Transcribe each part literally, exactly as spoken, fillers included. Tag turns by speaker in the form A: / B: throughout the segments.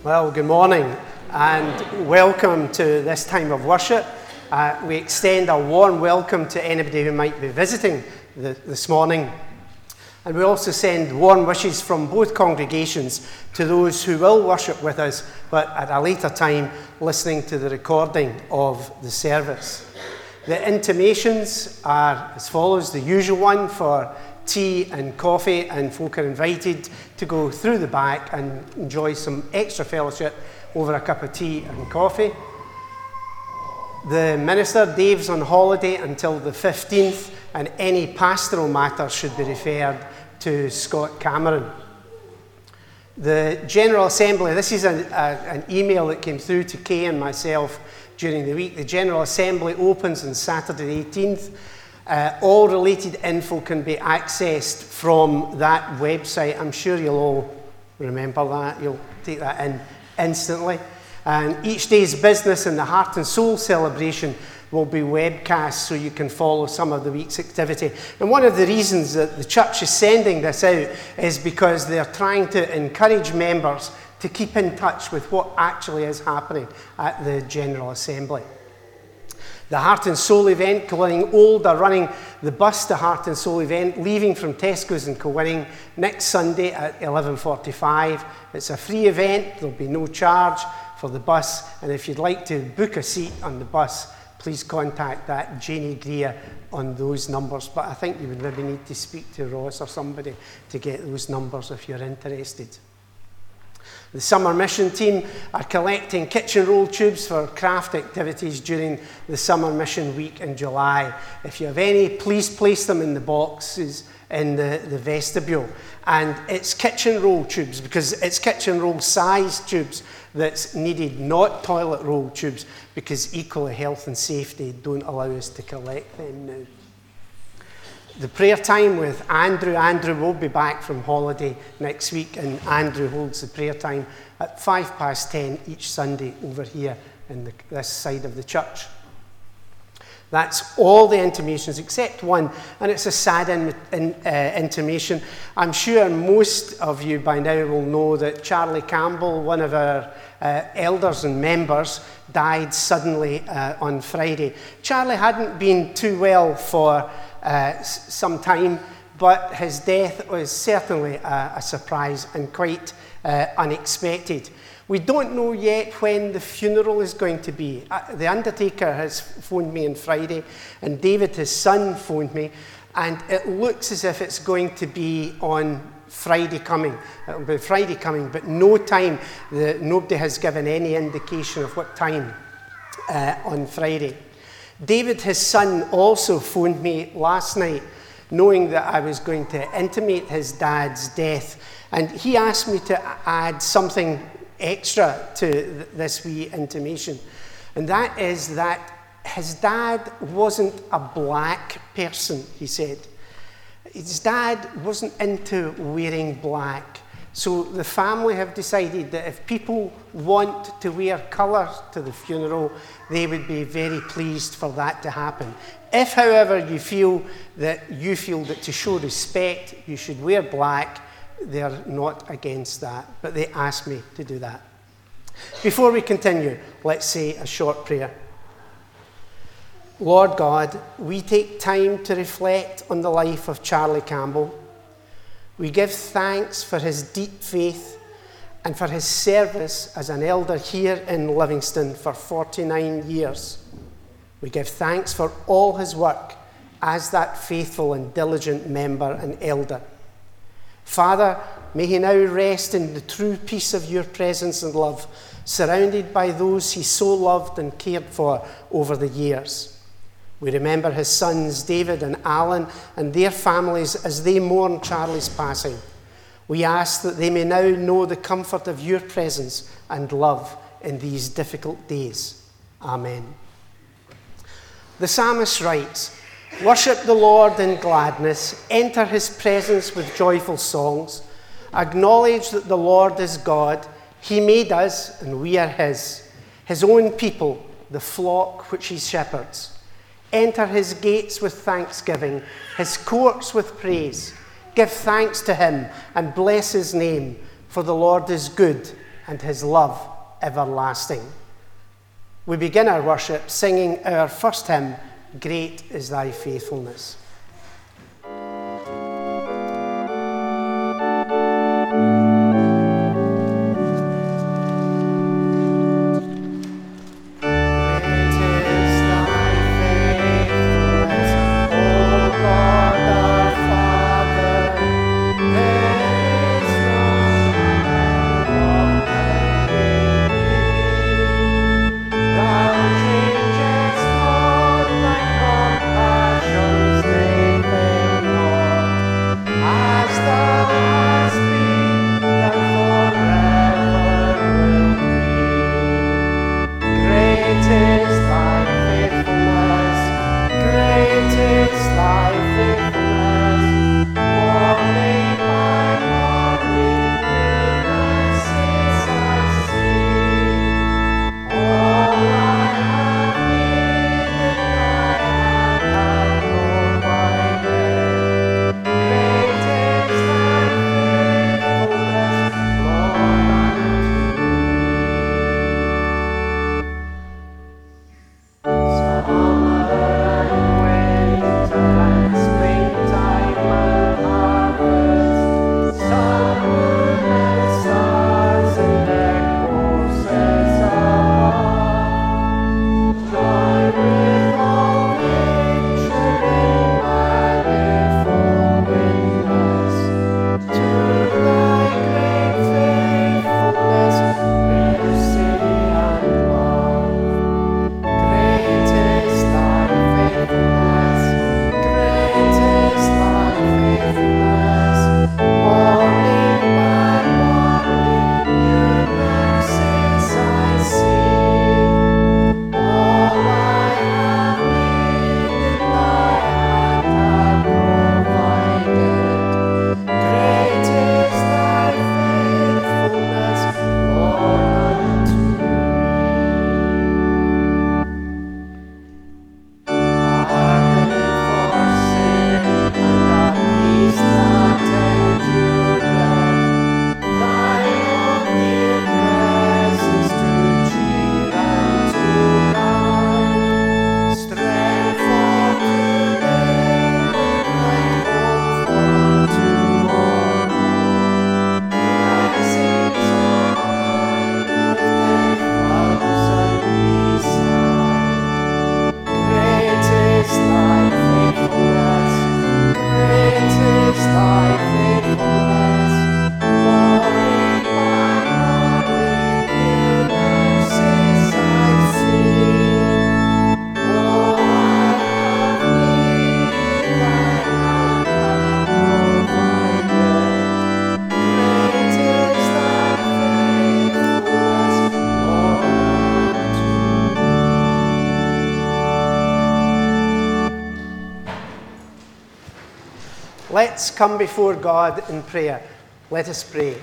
A: Well, good morning and welcome to this time of worship. Uh, we extend a warm welcome to anybody who might be visiting the, this morning. And we also send warm wishes from both congregations to those who will worship with us, but at a later time listening to the recording of the service. The intimations are as follows: the usual one for tea and coffee, and folk are invited to go through the back and enjoy some extra fellowship over a cup of tea and coffee. The minister, Dave's on holiday until the fifteenth, and any pastoral matters should be referred to Scott Cameron. The General Assembly, this is a, a, an email that came through to Kay and myself during the week. The General Assembly opens on Saturday the eighteenth. Uh, all related info can be accessed from that website. I'm sure you'll all remember that. You'll take that in instantly. And each day's business in the Heart and Soul celebration will be webcast, so you can follow some of the week's activity. And one of the reasons that the church is sending this out is because they're trying to encourage members to keep in touch with what actually is happening at the General Assembly. The Heart and Soul event, Kilwinning Old, are running the Bus to Heart and Soul event, leaving from Tesco's in Kilwinning next Sunday at eleven forty-five. It's a free event. There'll be no charge for the bus. And if you'd like to book a seat on the bus, please contact that Janie Greer on those numbers. But I think you would maybe need to speak to Ross or somebody to get those numbers if you're interested. The summer mission team are collecting kitchen roll tubes for craft activities during the summer mission week in July. If you have any, please place them in the boxes in the, the vestibule. And it's kitchen roll tubes, because it's kitchen roll size tubes that's needed, not toilet roll tubes, because equally health and safety don't allow us to collect them now. The prayer time with Andrew. Andrew will be back from holiday next week, and Andrew holds the prayer time at five past ten each Sunday over here in the, this side of the church. That's all the intimations except one, and it's a sad in, in, uh, intimation. I'm sure most of you by now will know that Charlie Campbell, one of our uh, elders and members, died suddenly uh, on Friday. Charlie hadn't been too well for Uh, some time, but his death was certainly a, a surprise and quite uh, unexpected. We don't know yet when the funeral is going to be. Uh, the undertaker has phoned me on Friday, and David, his son, phoned me, and it looks as if it's going to be on Friday coming. It'll be Friday coming, but no time. The, nobody has given any indication of what time uh, on Friday. David, his son, also phoned me last night, knowing that I was going to intimate his dad's death. And he asked me to add something extra to th- this wee intimation. And that is that his dad wasn't a black person, he said. His dad wasn't into wearing black. So the family have decided that if people want to wear colour to the funeral, they would be very pleased for that to happen. If, however, you feel that you feel that to show respect you should wear black, they're not against that. But they asked me to do that. Before we continue, let's say a short prayer. Lord God, we take time to reflect on the life of Charlie Campbell. We give thanks for his deep faith and for his service as an elder here in Livingston for forty-nine years. We give thanks for all his work as that faithful and diligent member and elder. Father, may he now rest in the true peace of your presence and love, surrounded by those he so loved and cared for over the years. We remember his sons, David and Alan, and their families as they mourn Charlie's passing. We ask that they may now know the comfort of your presence and love in these difficult days. Amen. The psalmist writes, "Worship the Lord in gladness, enter his presence with joyful songs. Acknowledge that the Lord is God. He made us, and we are his, his own people, the flock which he shepherds. Enter his gates with thanksgiving, his courts with praise. Give thanks to him and bless his name, for the Lord is good, and his love everlasting. We begin our worship singing our first hymn, Great is Thy Faithfulness. Let's come before God in prayer. Let us pray.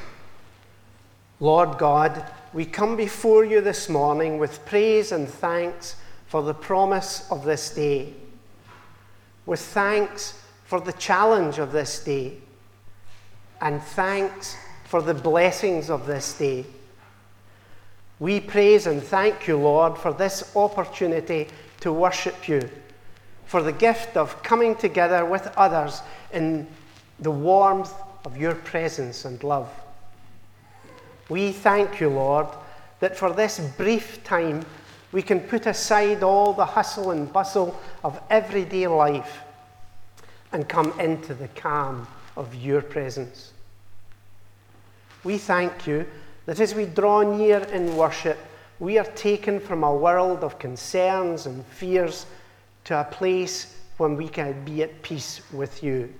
A: Lord God, we come before you this morning with praise and thanks for the promise of this day, with thanks for the challenge of this day, and thanks for the blessings of this day. We praise and thank you, Lord, for this opportunity to worship you, for the gift of coming together with others in the warmth of your presence and love. We thank you, Lord, that for this brief time we can put aside all the hustle and bustle of everyday life and come into the calm of your presence. We thank you that as we draw near in worship, we are taken from a world of concerns and fears to a place when we can be at peace with you.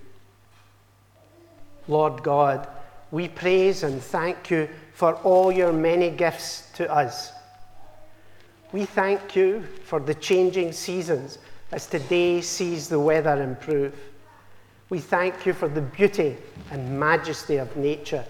A: Lord God, we praise and thank you for all your many gifts to us. We thank you for the changing seasons as today sees the weather improve. We thank you for the beauty and majesty of nature.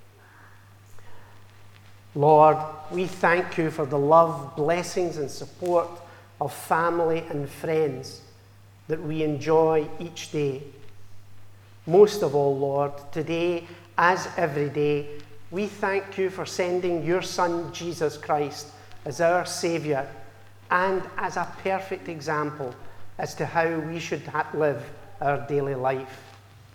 A: Lord, we thank you for the love, blessings, and support of family and friends that we enjoy each day. Most of all, Lord, today, as every day, we thank you for sending your Son, Jesus Christ, as our Saviour and as a perfect example as to how we should ha- live our daily life.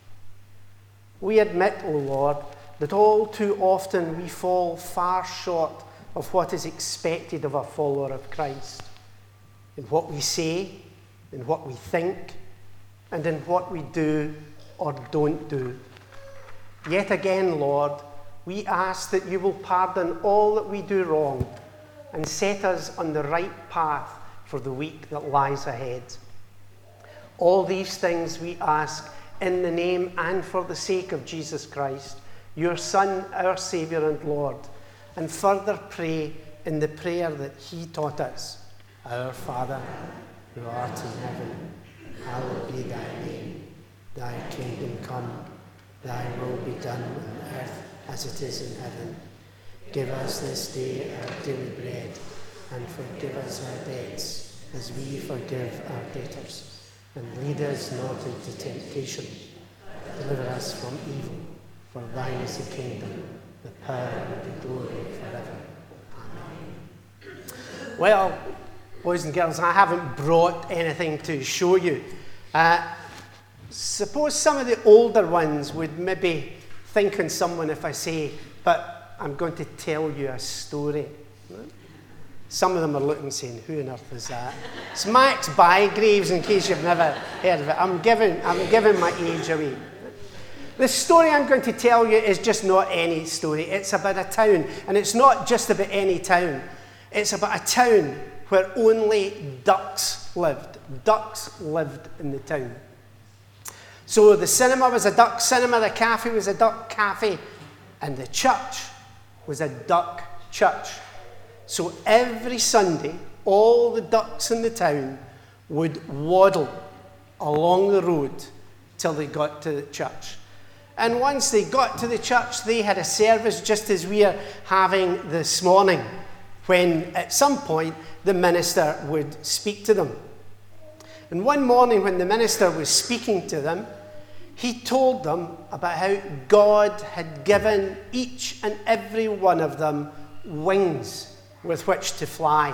A: We admit, O Lord, that all too often we fall far short of what is expected of a follower of Christ, in what we say, in what we think, and in what we do or don't do. Yet again, Lord, we ask that you will pardon all that we do wrong and set us on the right path for the week that lies ahead. All these things we ask in the name and for the sake of Jesus Christ, your Son, our Saviour and Lord, and further pray in the prayer that he taught us. Our Father, who art in heaven, hallowed be thy name. Thy kingdom come, thy will be done on earth as it is in heaven. Give us this day our daily bread, and forgive us our debts, as we forgive our debtors. And lead us not into temptation. Deliver us from evil. For thine is the kingdom, the power, and the glory forever. Amen. Well, boys and girls, I haven't brought anything to show you. Uh, suppose some of the older ones would maybe think on someone if I say, but I'm going to tell you a story. Some of them are looking saying, who on earth is that? It's Max Bygraves, in case you've never heard of it. I'm giving, I'm giving my age away. The story I'm going to tell you is just not any story. It's about a town, and it's not just about any town. It's about a town where only ducks lived. Ducks lived in the town. So the cinema was a duck cinema, the cafe was a duck cafe, and the church was a duck church. So every Sunday, all the ducks in the town would waddle along the road till they got to the church. And once they got to the church, they had a service just as we are having this morning, when at some point the minister would speak to them. And one morning when the minister was speaking to them, he told them about how God had given each and every one of them wings with which to fly.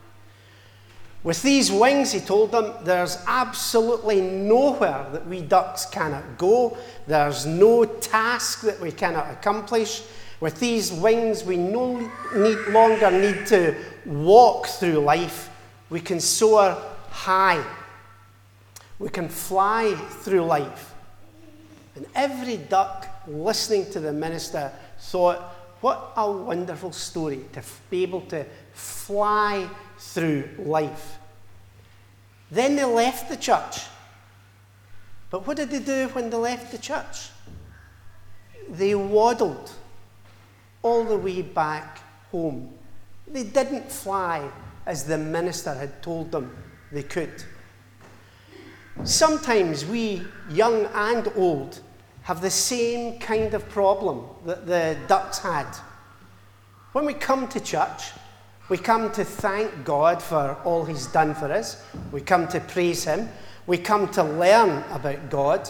A: With these wings, he told them, there's absolutely nowhere that we ducks cannot go. There's no task that we cannot accomplish. With these wings, we no need, longer need to walk through life. We can soar high. We can fly through life. And every duck listening to the minister thought, what a wonderful story to be able to fly through life. Then they left the church. But what did they do when they left the church? They waddled all the way back home. They didn't fly as the minister had told them they could. Sometimes we, young and old, have the same kind of problem that the ducks had. When we come to church, we come to thank God for all he's done for us. We come to praise him. We come to learn about God.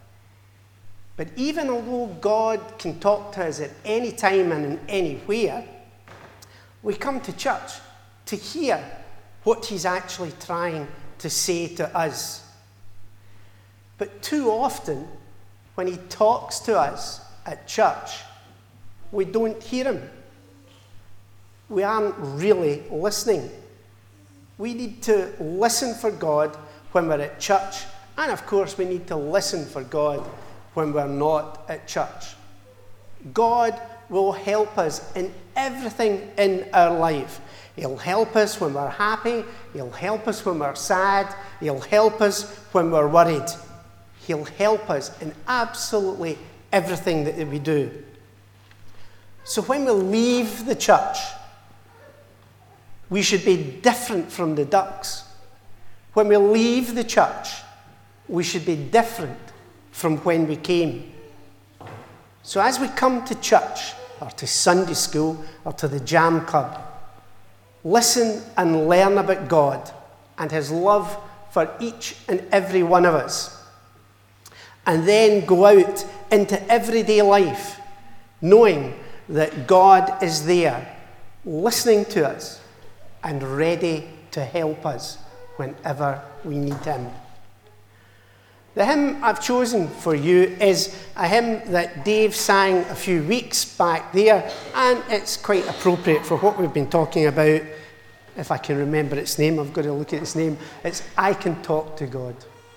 A: But even although God can talk to us at any time and in anywhere, we come to church to hear what he's actually trying to say to us. But too often, when he talks to us at church, we don't hear him. We aren't really listening. We need to listen for God when we're at church, and of course we need to listen for God when we're not at church. God will help us in everything in our life. He'll help us when we're happy. He'll help us when we're sad. He'll help us when we're worried. He'll help us in absolutely everything that we do. So when we leave the church, we should be different from the ducks. When we leave the church, we should be different from when we came. So as we come to church, or to Sunday school, or to the Jam Club, listen and learn about God and his love for each and every one of us. And then go out into everyday life, knowing that God is there, listening to us and ready to help us whenever we need him. The hymn I've chosen for you is a hymn that Dave sang a few weeks back there, and it's quite appropriate for what we've been talking about. If I can remember its name, I've got to look at its name. It's I Can Talk to God.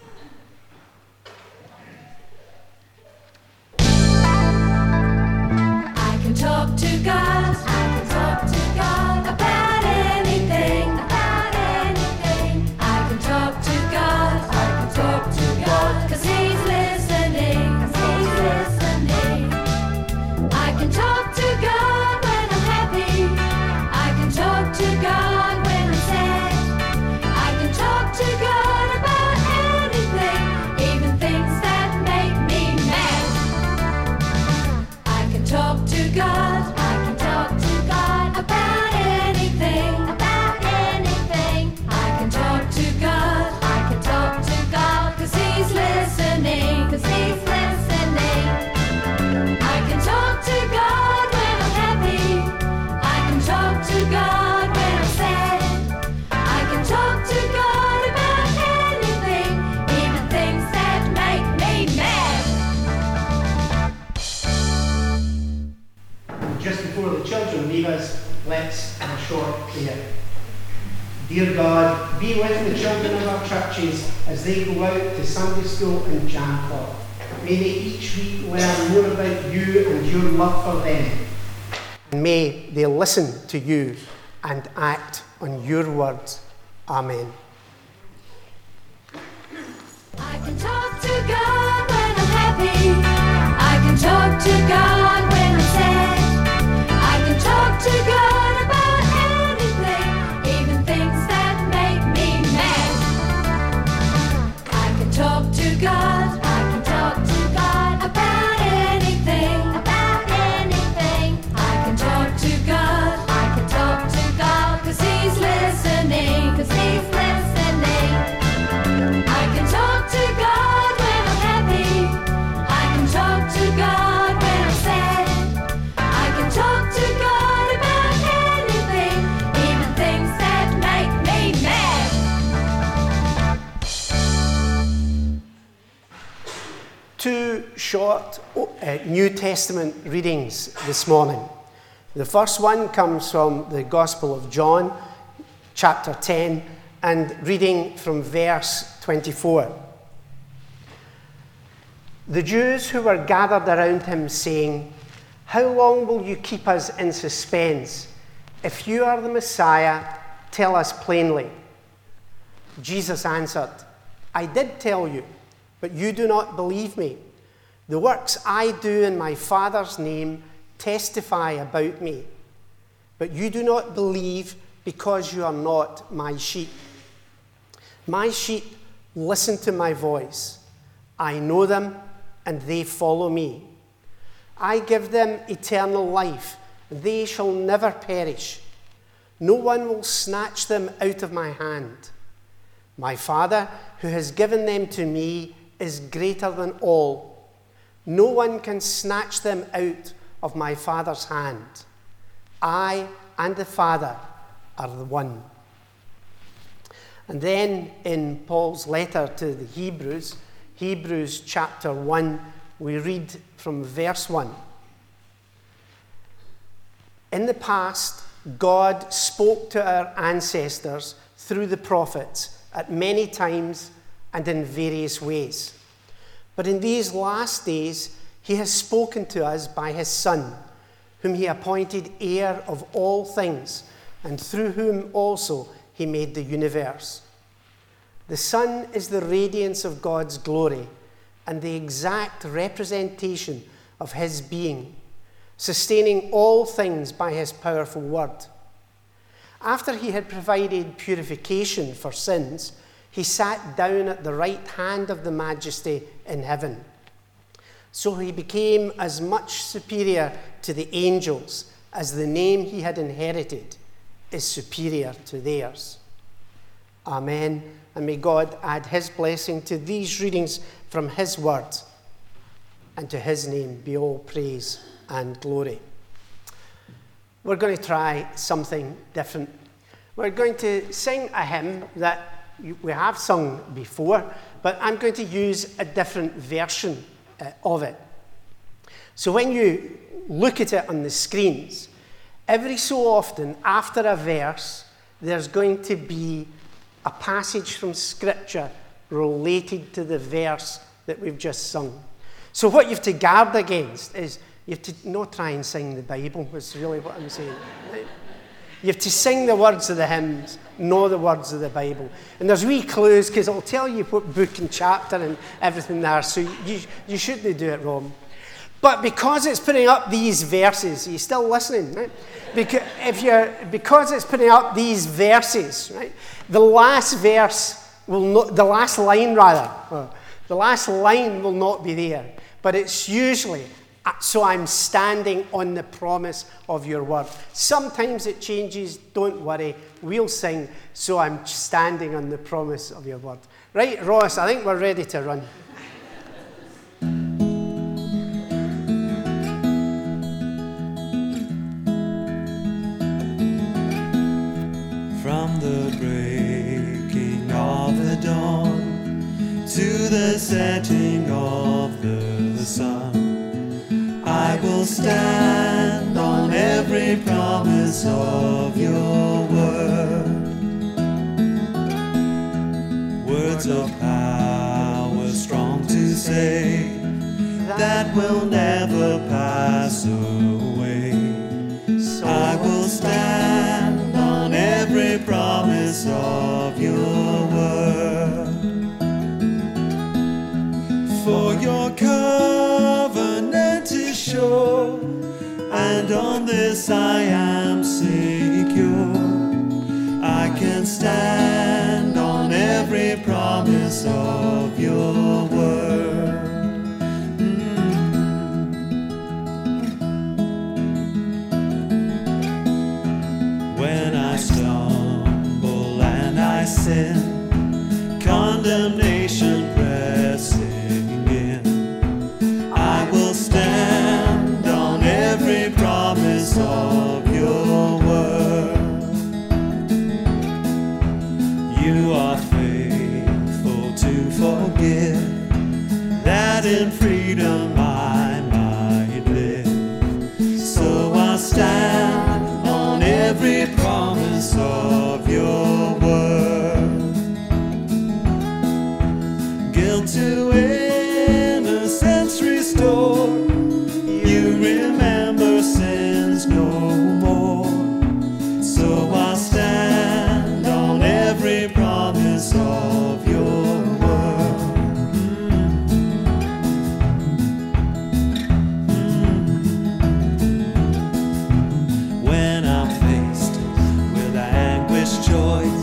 B: I can talk to God, I can talk to God about anything, about anything. I can talk to God, I can talk to God, 'cause he's listening, 'cause he's listening. I can talk to God when I'm happy, I can talk to God when I'm sad. I can talk to God about anything, even things that make me mad. I can talk to God, I can talk to God about anything, about anything. I can talk to God, I can talk to God, 'cause he's listening, 'cause he's listening. I can talk to God when I'm happy, I can talk to God when I'm sad. I can talk to God about anything, even things that make me mad.
A: Just before the children leave us, let's have a short prayer. Dear God, be with the children of our churches as they go out to Sunday school and jam club. May they each week learn more about you and your love for them. And may they listen to you and act on your words. Amen.
B: I can talk to God when I'm happy, I can talk to God when I'm sad. I can talk to God about anything, even things that make me mad. I can talk to God, I can talk to God about anything, about anything. I can talk to God, I can talk to God, 'cause he's listening, 'cause he's listening. I can talk to God when I'm happy, I can talk to God when I'm sad. I can talk to God about anything, even things that make me mad.
A: Two short uh, New Testament readings this morning. The first one comes from the Gospel of John, chapter ten, and reading from verse twenty-four. The Jews who were gathered around him saying, "How long will you keep us in suspense? If you are the Messiah, tell us plainly." Jesus answered, "I did tell you, but you do not believe me. The works I do in my Father's name testify about me, but you do not believe because you are not my sheep. My sheep listen to my voice. I know them and they follow me. I give them eternal life, and they shall never perish. No one will snatch them out of my hand. My Father, who has given them to me, is greater than all. No one can snatch them out of my Father's hand. I and the Father are the one." And then in Paul's letter to the Hebrews, Hebrews chapter one, we read from verse one. "In the past, God spoke to our ancestors through the prophets at many times and in various ways. But in these last days, he has spoken to us by his Son, whom he appointed heir of all things, and through whom also he made the universe. The Son is the radiance of God's glory and the exact representation of his being, sustaining all things by his powerful word. After he had provided purification for sins, he sat down at the right hand of the Majesty in heaven. So he became as much superior to the angels as the name he had inherited is superior to theirs." Amen. And may God add his blessing to these readings from his word, and to his name be all praise and glory. we're going to try something different. We're going to sing a hymn that we have sung before, but I'm going to use a different version uh, of it. So when you look at it on the screens, every so often after a verse, there's going to be a passage from Scripture related to the verse that we've just sung. So what you have to guard against is you have to not try and sing the Bible, is really what I'm saying. Right? You have to sing the words of the hymns, not the words of the Bible. And there's wee clues, because it'll tell you what book and chapter and everything there, so you, you shouldn't do it wrong. But because it's putting up these verses, are you still listening? Right? Because, if you're, because it's putting up these verses, right, the last verse will not, the last line rather, uh, the last line will not be there. But it's usually, so I'm standing on the promise of your word. Sometimes it changes, don't worry, we'll sing, so I'm standing on the promise of your word. Right, Ross, I think we're ready to run.
C: From the breaking of the dawn to the setting of the sun, I will stand on every promise of your word. Words of power strong to save, that will never pass away. I will stand on every promise of your word. For your covenant is sure, and on this I am secure. I can stand on every promise of your word. When I stumble and I sin, condemnation pressing in, I will stand on every promise of your word. You are faithful to forgive, that in freedom I might live. So I stand on every promise of your word. Guilt to innocence restored, you remember sins no more. So I stand on every promise of your word. When I'm faced with anguish, joy,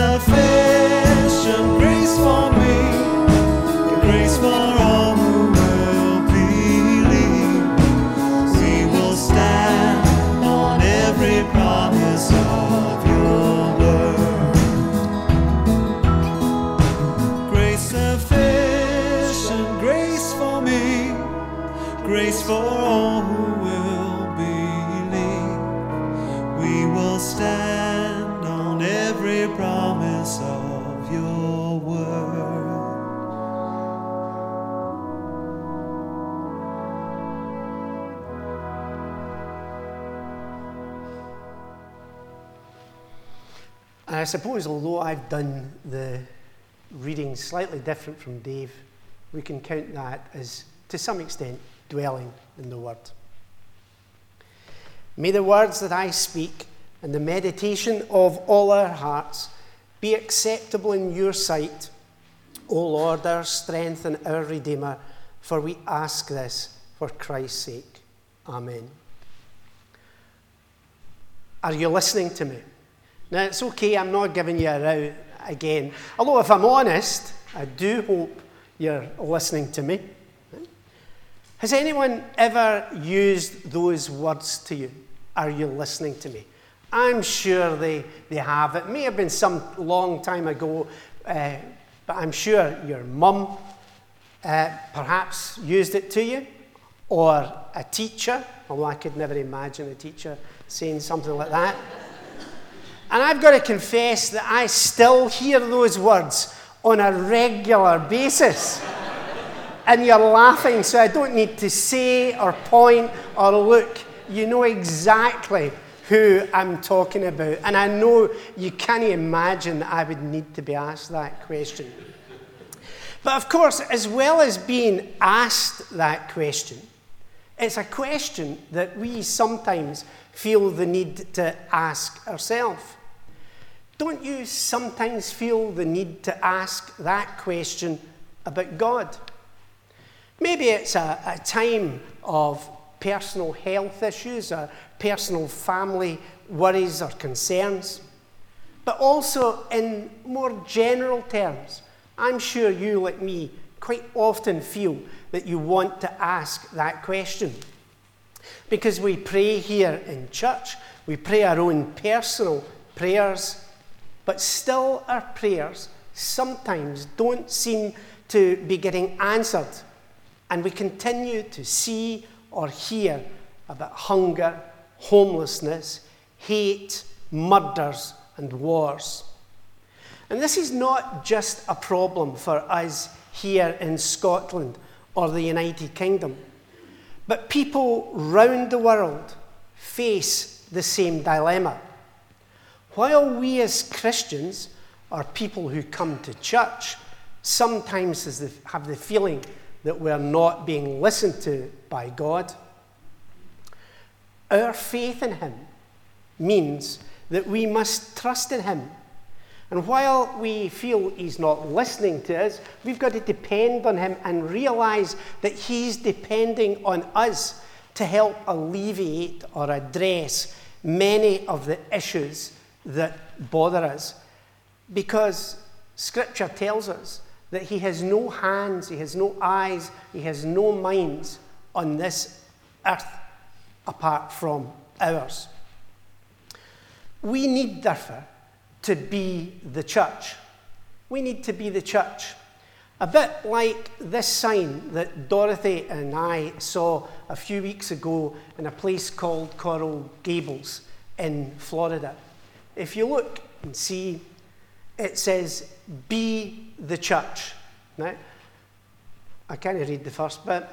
C: sufficient grace for me, grace for all who will believe. We will stand on every promise of your word. Grace sufficient grace for me, grace for all who will believe. We will stand on every promise of your word.
A: And I suppose, although I've done the reading slightly different from Dave, we can count that as, to some extent, dwelling in the Word. May the words that I speak and the meditation of all our hearts be acceptable in your sight, O Lord, our strength and our Redeemer, for we ask this for Christ's sake. Amen. Are you listening to me? Now, it's okay, I'm not giving you a row again. Although, if I'm honest, I do hope you're listening to me. Has anyone ever used those words to you? Are you listening to me? I'm sure they, they have. It may have been some long time ago, uh, but I'm sure your mum uh, perhaps used it to you, or a teacher, although I could never imagine a teacher saying something like that. And I've got to confess that I still hear those words on a regular basis. And you're laughing, so I don't need to say or point or look. You know exactly who I'm talking about. And I know you can't imagine that I would need to be asked that question. But of course, as well as being asked that question, it's a question that we sometimes feel the need to ask ourselves. Don't you sometimes feel the need to ask that question about God? Maybe it's a, a time of personal health issues or personal family worries or concerns. But also in more general terms, I'm sure you, like me, quite often feel that you want to ask that question. Because we pray here in church, we pray our own personal prayers, but still our prayers sometimes don't seem to be getting answered. And we continue to see or hear about hunger, homelessness, hate, murders, and wars. And this is not just a problem for us here in Scotland or the United Kingdom, but people round the world face the same dilemma. While we as Christians, or people who come to church, sometimes have the feeling that we're not being listened to by God, our faith in him means that we must trust in him. And while we feel he's not listening to us, we've got to depend on him and realize that he's depending on us to help alleviate or address many of the issues that bother us. Because Scripture tells us that he has no hands, he has no eyes, he has no minds on this earth apart from ours. We need, therefore, to be the church. We need to be the church. A bit like this sign that Dorothy and I saw a few weeks ago in a place called Coral Gables in Florida. If you look and see, it says, "Be the church." Now, I can't read the first bit.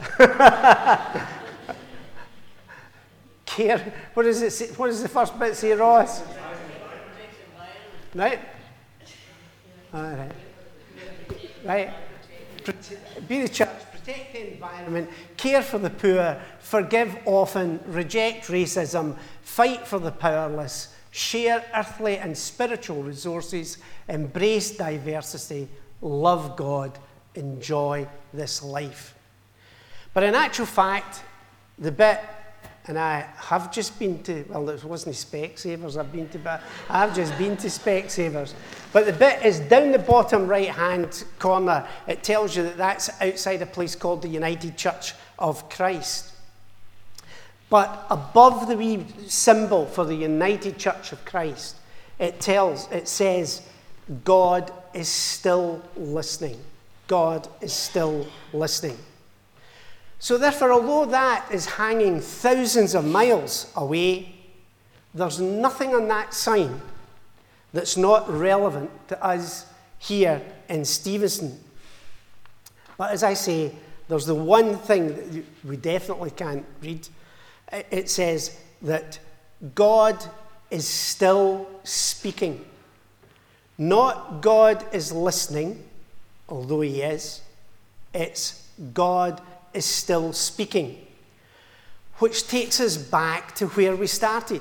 A: Care. What does it say? What does the first bit say, Ross? Right? All right. Right. Be the church, protect the environment, care for the poor, forgive often, reject racism, fight for the powerless, share earthly and spiritual resources, embrace diversity, love God, enjoy this life. But in actual fact, the bit and I have just been to, well, it wasn't Specsavers I've been to, but I've just been to Specsavers. But the bit is down the bottom right-hand corner. It tells you that that's outside a place called the United Church of Christ. But above the wee symbol for the United Church of Christ, it tells, it says, God is still listening. God is still listening. So therefore, although that is hanging thousands of miles away, there's nothing on that sign that's not relevant to us here in Stevenson. But as I say, there's the one thing that we definitely can't read. It says that God is still speaking. Not God is listening, although he is. It's God is still speaking, which takes us back to where we started.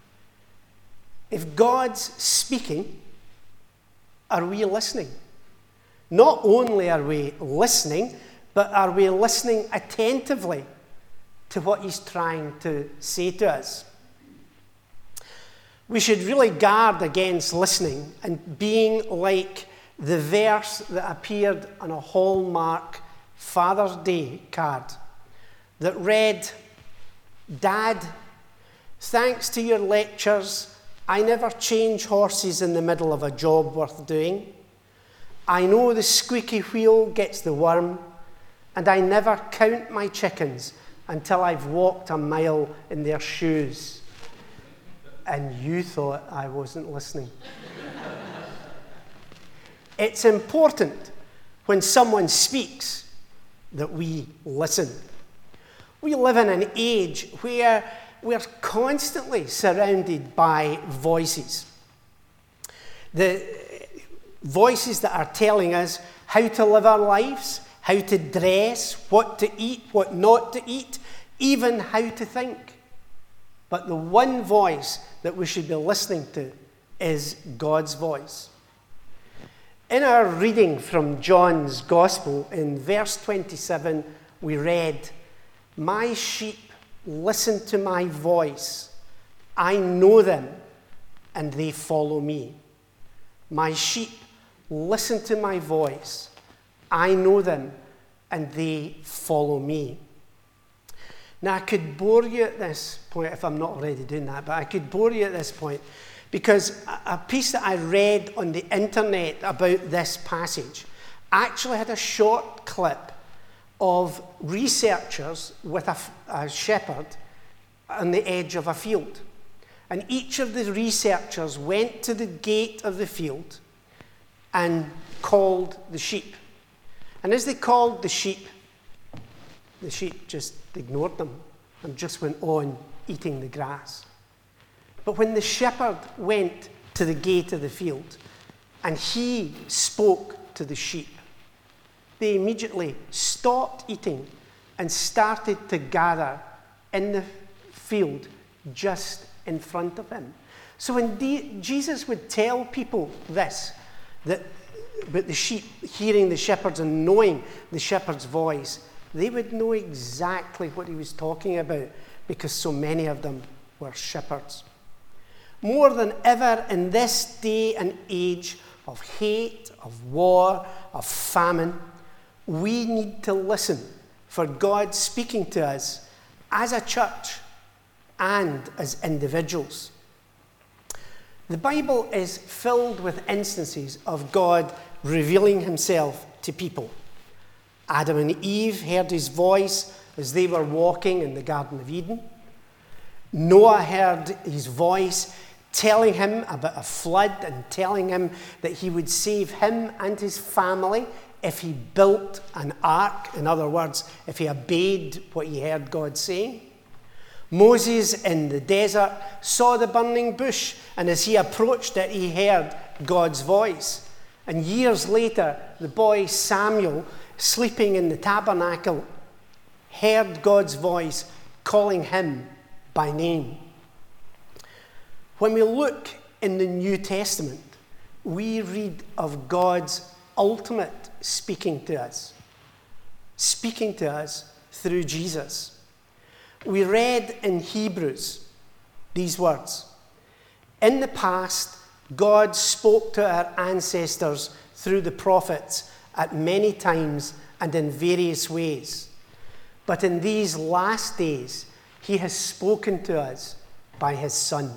A: If God's speaking, are we listening? Not only are we listening, but are we listening attentively to what he's trying to say to us? We should really guard against listening and being like the verse that appeared on a Hallmark Father's Day card that read, "Dad, thanks to your lectures, I never change horses in the middle of a job worth doing. I know the squeaky wheel gets the worm, and I never count my chickens until I've walked a mile in their shoes." And you thought I wasn't listening. It's important when someone speaks that we listen. We live in an age where we're constantly surrounded by voices. The voices that are telling us how to live our lives, how to dress, what to eat, what not to eat, even how to think. But the one voice that we should be listening to is God's voice. In our reading from John's Gospel, in verse twenty-seven, we read, "My sheep listen to my voice. I know them, and they follow me." My sheep listen to my voice. I know them, and they follow me. Now, I could bore you at this point, if I'm not already doing that, but I could bore you at this point, because a piece that I read on the internet about this passage actually had a short clip of researchers with a, a shepherd on the edge of a field. And each of the researchers went to the gate of the field and called the sheep. And as they called the sheep, the sheep just ignored them and just went on eating the grass. But when the shepherd went to the gate of the field and he spoke to the sheep, they immediately stopped eating and started to gather in the field just in front of him. So when De- Jesus would tell people this, that about the sheep hearing the shepherds and knowing the shepherd's voice, they would know exactly what he was talking about, because so many of them were shepherds. More than ever in this day and age of hate, of war, of famine, we need to listen for God speaking to us as a church and as individuals. The Bible is filled with instances of God revealing himself to people. Adam and Eve heard his voice as they were walking in the Garden of Eden. Noah heard his voice telling him about a flood and telling him that he would save him and his family if he built an ark. In other words, if he obeyed what he heard God saying. Moses in the desert saw the burning bush, and as he approached it, he heard God's voice. And years later, the boy Samuel, sleeping in the tabernacle, heard God's voice calling him by name. When we look in the New Testament, we read of God's ultimate speaking to us, speaking to us through Jesus. We read in Hebrews these words. In the past, God spoke to our ancestors through the prophets at many times and in various ways. But in these last days, he has spoken to us by his Son.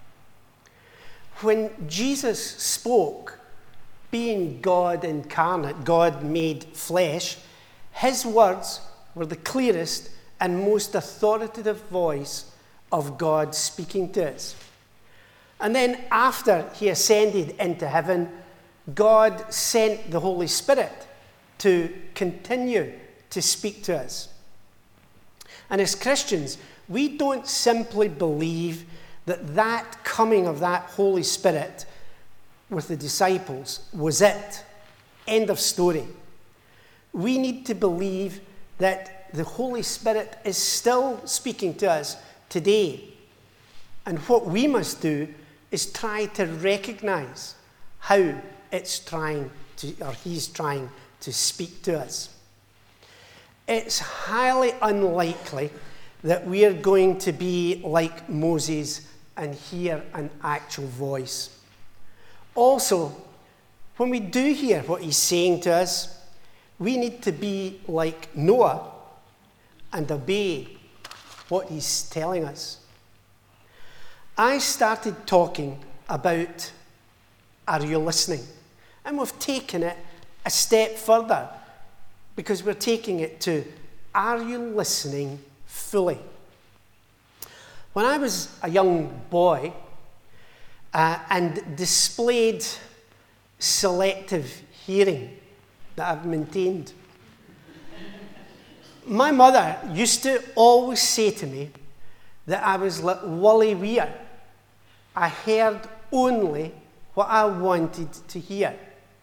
A: When Jesus spoke, being God incarnate, God made flesh, his words were the clearest and most authoritative voice of God speaking to us. And then after he ascended into heaven, God sent the Holy Spirit to continue to speak to us. And as Christians, we don't simply believe that that coming of that Holy Spirit with the disciples was it. End of story. We need to believe that the Holy Spirit is still speaking to us today. And what we must do is try to recognize how it's trying to, or he's trying to speak to us. It's highly unlikely that we are going to be like Moses and hear an actual voice. Also, when we do hear what he's saying to us, we need to be like Noah and obey what he's telling us. I started talking about, are you listening? And we've taken it a step further because we're taking it to, are you listening fully? When I was a young boy uh, and displayed selective hearing that I've maintained, my mother used to always say to me that I was like Wally Weir. I heard only what I wanted to hear.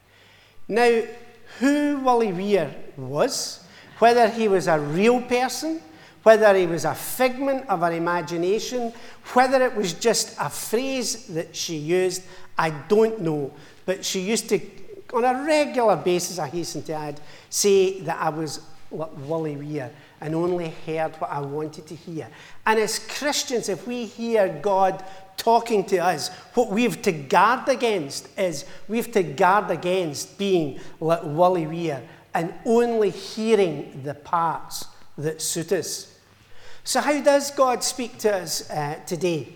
A: Now, who Wally Weir was, whether he was a real person, whether he was a figment of her imagination, whether it was just a phrase that she used, I don't know. But she used to, on a regular basis, I hasten to add, say that I was like Wally Weir and only heard what I wanted to hear. And as Christians, if we hear God talking to us, what we have to guard against is we have to guard against being like Wally Weir and only hearing the parts that suit us. So how does God speak to us uh, today?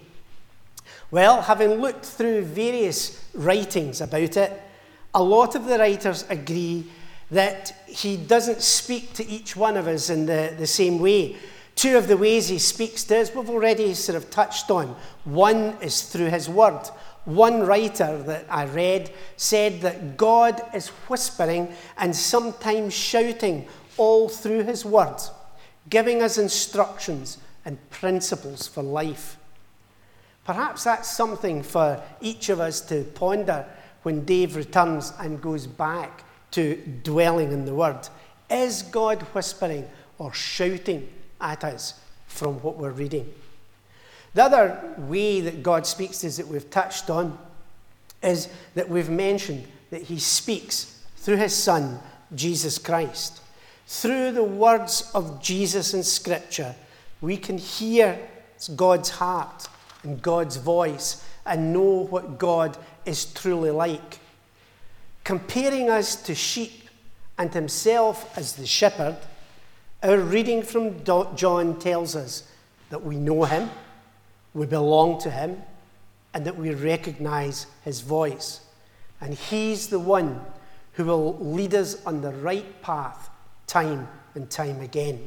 A: Well, having looked through various writings about it, a lot of the writers agree that he doesn't speak to each one of us in the, the same way. Two of the ways he speaks to us, we've already sort of touched on. One is through his word. One writer that I read said that God is whispering and sometimes shouting all through his word, giving us instructions and principles for life. Perhaps that's something for each of us to ponder when Dave returns and goes back to dwelling in the word. Is God whispering or shouting at us from what we're reading? The other way that God speaks to us that we've touched on is that we've mentioned that he speaks through his Son, Jesus Christ. Through the words of Jesus in Scripture, we can hear God's heart and God's voice and know what God is truly like. Comparing us to sheep and himself as the shepherd, our reading from John tells us that we know him, we belong to him, and that we recognize his voice. And he's the one who will lead us on the right path time and time again.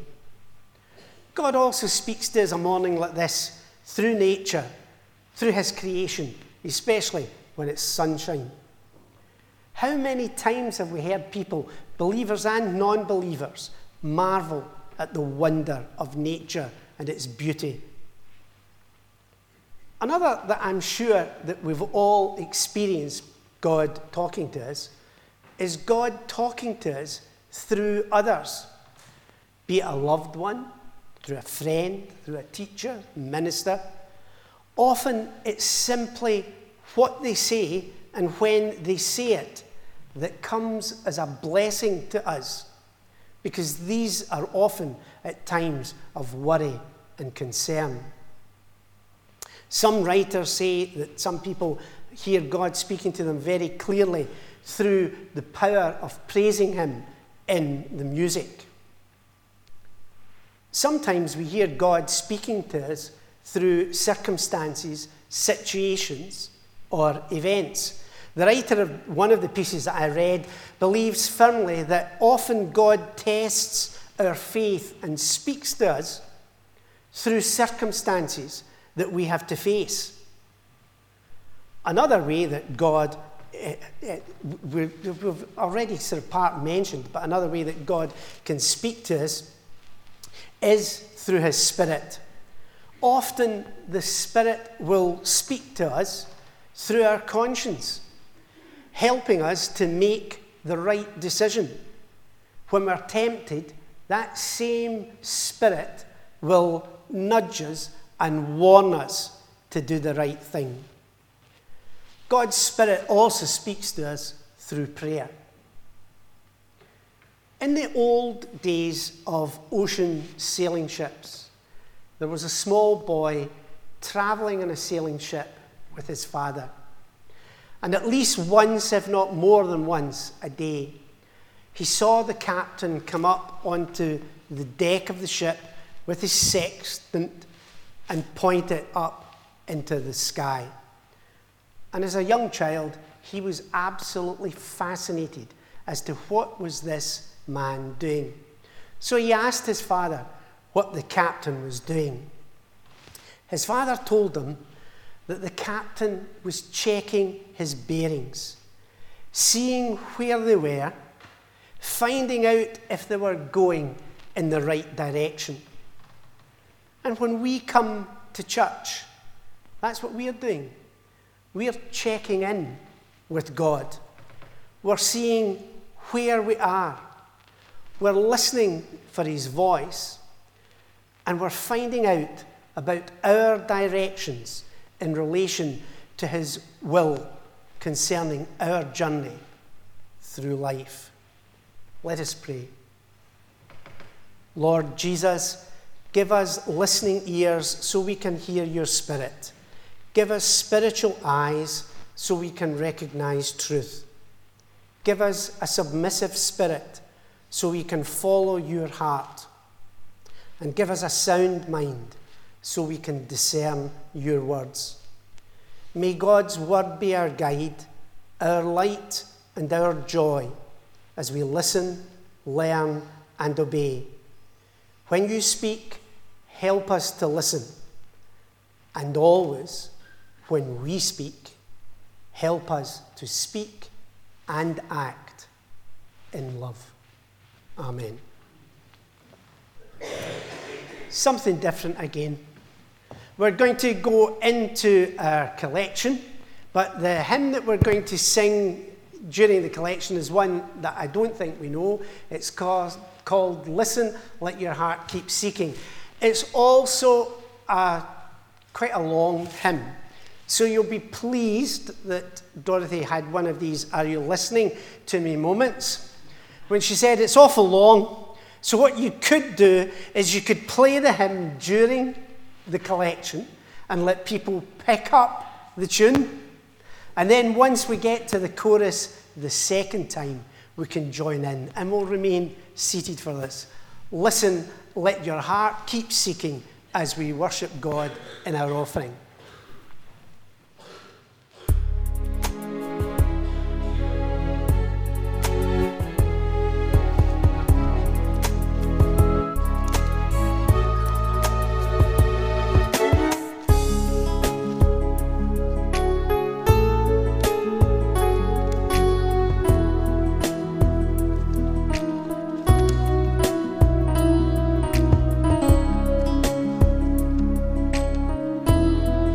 A: God also speaks to us a morning like this through nature, through his creation, especially when it's sunshine. How many times have we heard people, believers and non-believers, marvel at the wonder of nature and its beauty? Another that I'm sure that we've all experienced God talking to us is God talking to us through others, be it a loved one, through a friend, through a teacher, minister. Often it's simply what they say and when they say it that comes as a blessing to us, because these are often at times of worry and concern. Some writers say that some people hear God speaking to them very clearly through the power of praising him in the music. Sometimes we hear God speaking to us through circumstances, situations, or events. The writer of one of the pieces that I read believes firmly that often God tests our faith and speaks to us through circumstances that we have to face. Another way that God, uh, uh, we've already sort of part mentioned, but another way that God can speak to us is through his Spirit. Often the Spirit will speak to us through our conscience, helping us to make the right decision. When we're tempted, that same Spirit will nudge us and warn us to do the right thing. God's Spirit also speaks to us through prayer. In the old days of ocean sailing ships, there was a small boy travelling on a sailing ship with his father. And at least once, if not more than once a day, he saw the captain come up onto the deck of the ship with his sextant and point it up into the sky. And as a young child, he was absolutely fascinated as to what was this man doing. So he asked his father what the captain was doing. His father told him that the captain was checking his bearings, seeing where they were, finding out if they were going in the right direction. And when we come to church, that's what we are doing. We are checking in with God. We're seeing where we are. We're listening for his voice, and we're finding out about our directions in relation to his will concerning our journey through life. Let us pray. Lord Jesus, give us listening ears so we can hear your Spirit. Give us spiritual eyes so we can recognize truth. Give us a submissive spirit so we can follow your heart. And give us a sound mind so we can discern your words. May God's word be our guide, our light and our joy as we listen, learn and obey. When you speak, help us to listen. And always, when we speak, help us to speak and act in love. Amen. Something different again. We're going to go into our collection, but the hymn that we're going to sing during the collection is one that I don't think we know. It's called, called Listen, Let Your Heart Keep Seeking. It's also a, quite a long hymn. So you'll be pleased that Dorothy had one of these "Are you listening to me" moments when she said it's awful long. So what you could do is you could play the hymn during the collection and let people pick up the tune. And then once we get to the chorus the second time, we can join in and we'll remain seated for this. Listen, let your heart keep seeking as we worship God in our offering.
B: Listen,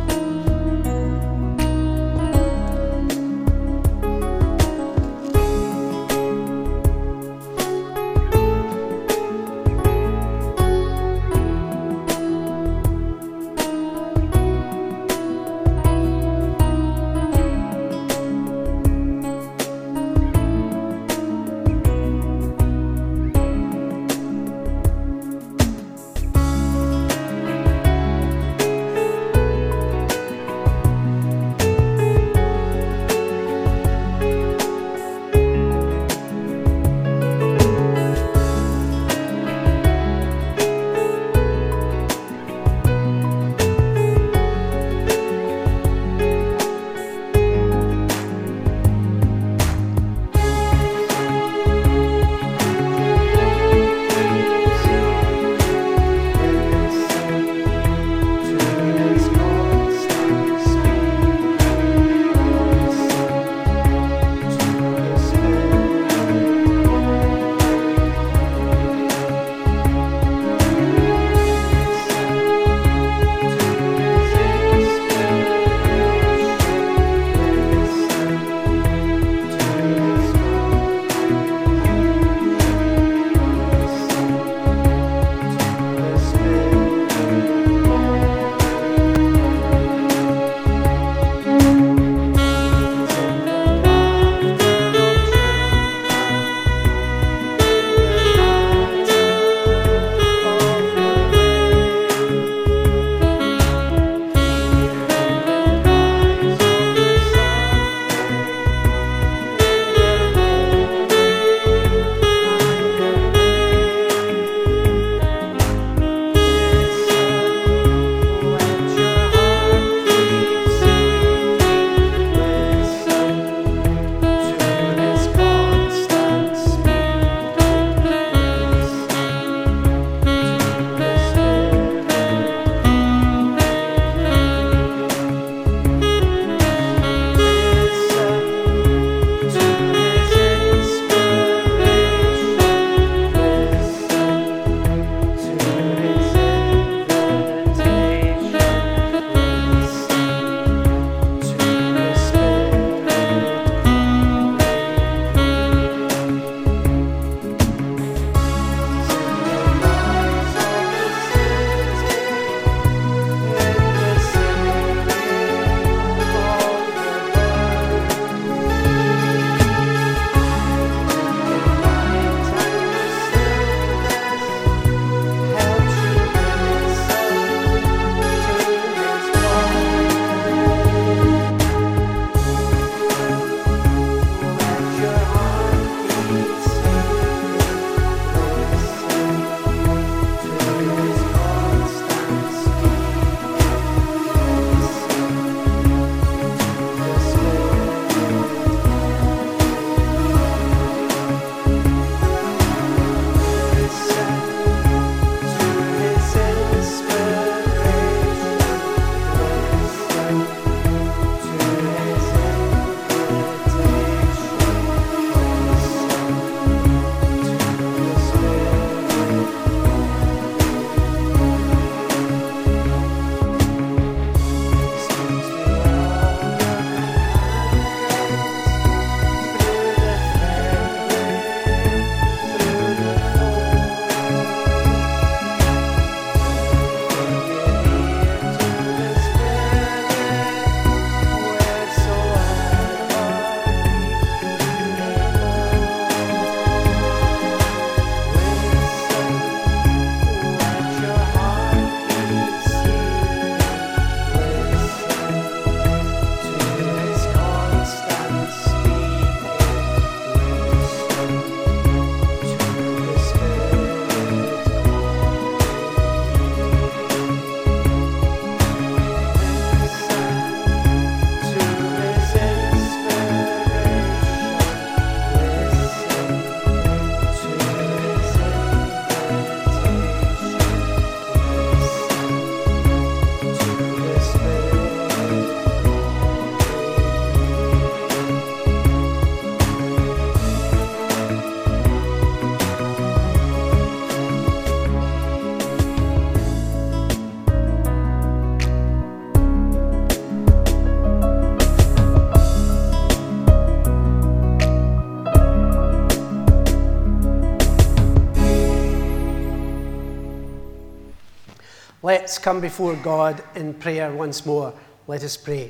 A: Let's come before God in prayer once more. Let us pray.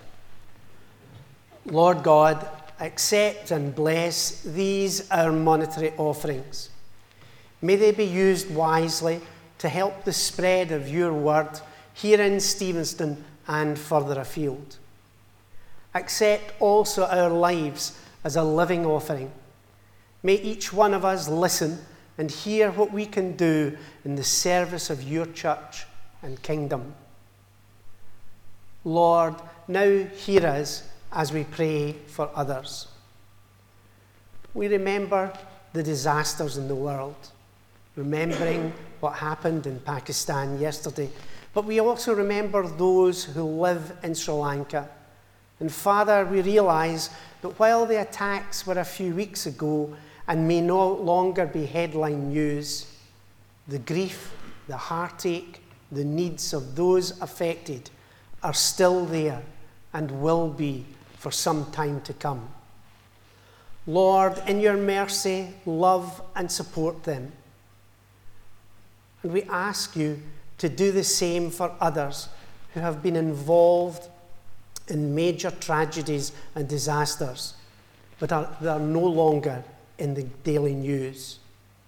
A: Lord God, accept and bless these our monetary offerings. May they be used wisely to help the spread of your word here in Stevenston and further afield. Accept also our lives as a living offering. May each one of us listen and hear what we can do in the service of your church and kingdom. Lord, now hear us as we pray for others. We remember the disasters in the world, remembering what happened in Pakistan yesterday, but we also remember those who live in Sri Lanka. And Father, we realise that while the attacks were a few weeks ago and may no longer be headline news, the grief, the heartache, the needs of those affected are still there and will be for some time to come. Lord, in your mercy, love and support them. And we ask you to do the same for others who have been involved in major tragedies and disasters, but are, they are no longer in the daily news.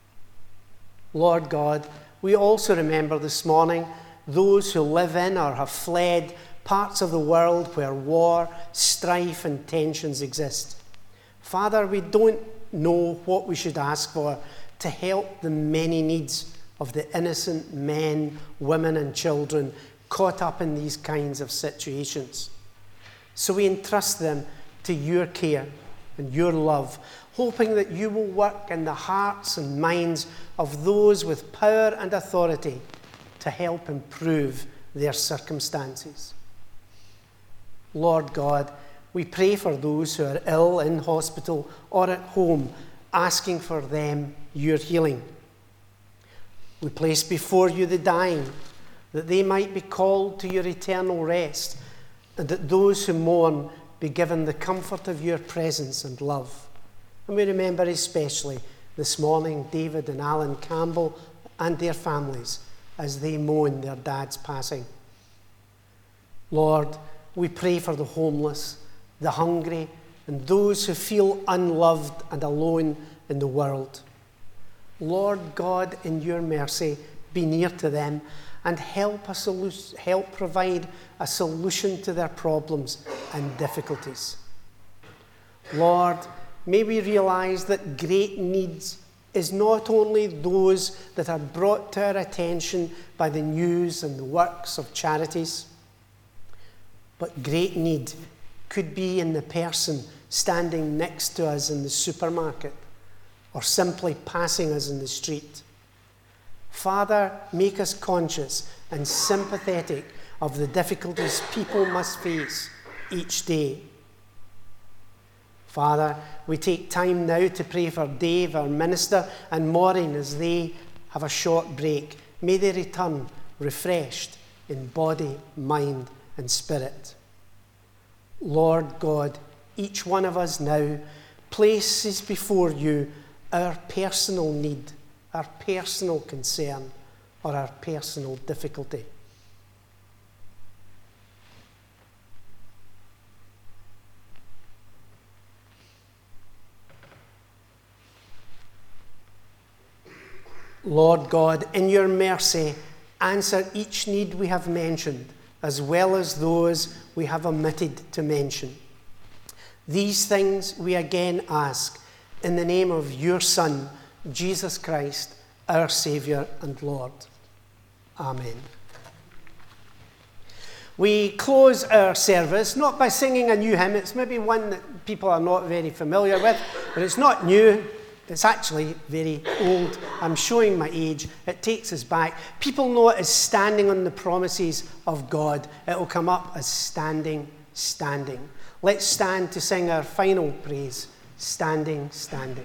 A: Lord God, we also remember this morning those who live in or have fled parts of the world where war, strife, and tensions exist. Father, we don't know what we should ask for to help the many needs of the innocent men, women, and children caught up in these kinds of situations. So we entrust them to your care and your love, hoping that you will work in the hearts and minds of those with power and authority to help improve their circumstances. Lord God, we pray for those who are ill in hospital or at home, asking for them your healing. We place before you the dying, that they might be called to your eternal rest, and that those who mourn be given the comfort of your presence and love. And we remember especially this morning David and Alan Campbell and their families as they mourn their dad's passing. Lord, we pray for the homeless, the hungry, and those who feel unloved and alone in the world. Lord God, in your mercy, be near to them and help, a solu- help provide a solution to their problems and difficulties. Lord, may we realize that great needs is not only those that are brought to our attention by the news and the works of charities, but great need could be in the person standing next to us in the supermarket or simply passing us in the street. Father, make us conscious and sympathetic of the difficulties people must face each day. Father, we take time now to pray for Dave, our minister, and Maureen as they have a short break. May they return refreshed in body, mind, and spirit. Lord God, each one of us now places before you our personal need, our personal concern, or our personal difficulty. Lord God, in your mercy, answer each need we have mentioned, as well as those we have omitted to mention. These things we again ask in the name of your Son, Jesus Christ, our Saviour and Lord. Amen. We close our service not by singing a new hymn. It's maybe one that people are not very familiar with, but it's not new. It's actually very old. I'm showing my age. It takes us back. People know it as Standing on the Promises of God. It will come up as Standing, Standing. Let's stand to sing our final praise. Standing, Standing.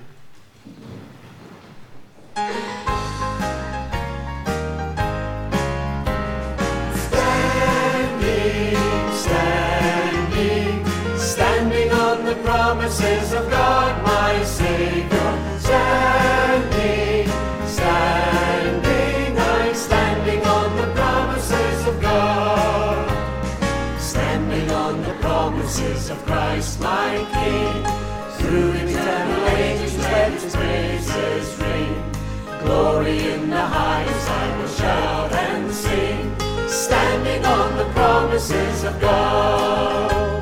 D: Standing on the promises of God, my Savior. Standing, standing, I'm standing on the promises. me. Through eternal ages let His praises ring. Glory in the highest I will shout and sing, standing on the promises of God.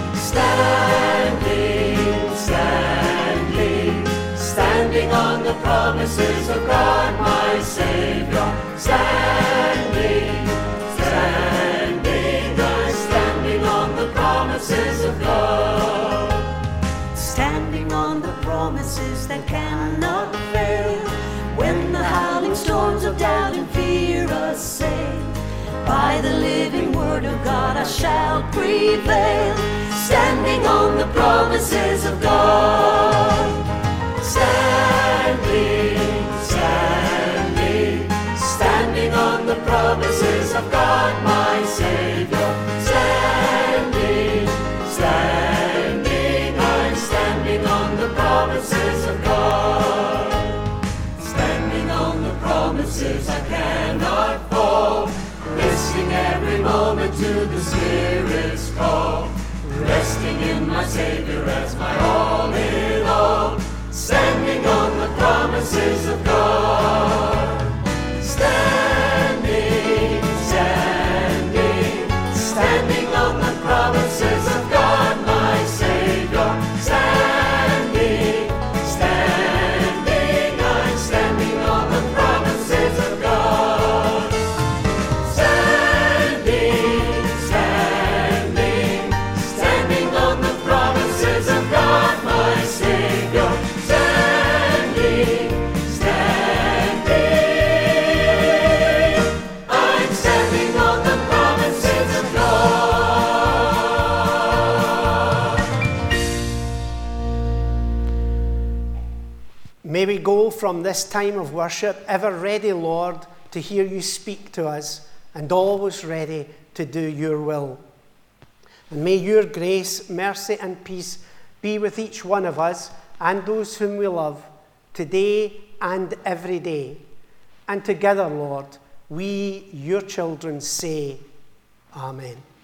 D: Standing, standing, standing on the promises of God, my Savior. Standing, standing, I'm standing on the promises of God.
E: Standing on the promises that cannot fail, when the howling storms of doubt and fear assail, by the living word of God I shall prevail, standing on the promises of God. Standing, standing, standing on the promises of God, my Savior. Standing, standing, I'm standing on the promises of God. Standing on the promises I cannot fall, listening every moment to the Spirit's call, resting in my Savior as my all in all, standing on the promises of God. Standing, standing, standing on the promises of God, my Savior. Standing, standing, I'm standing on the promises of God. Standing, standing, standing on the promises of God, my Savior. Standing, standing, I'm standing on the promises of God.
A: May we go from this time of worship ever ready, Lord, to hear you speak to us, and always ready to do your will. And may your grace, mercy, and peace be with each one of us and those whom we love, today and every day. And together, Lord, we, your children, say, Amen.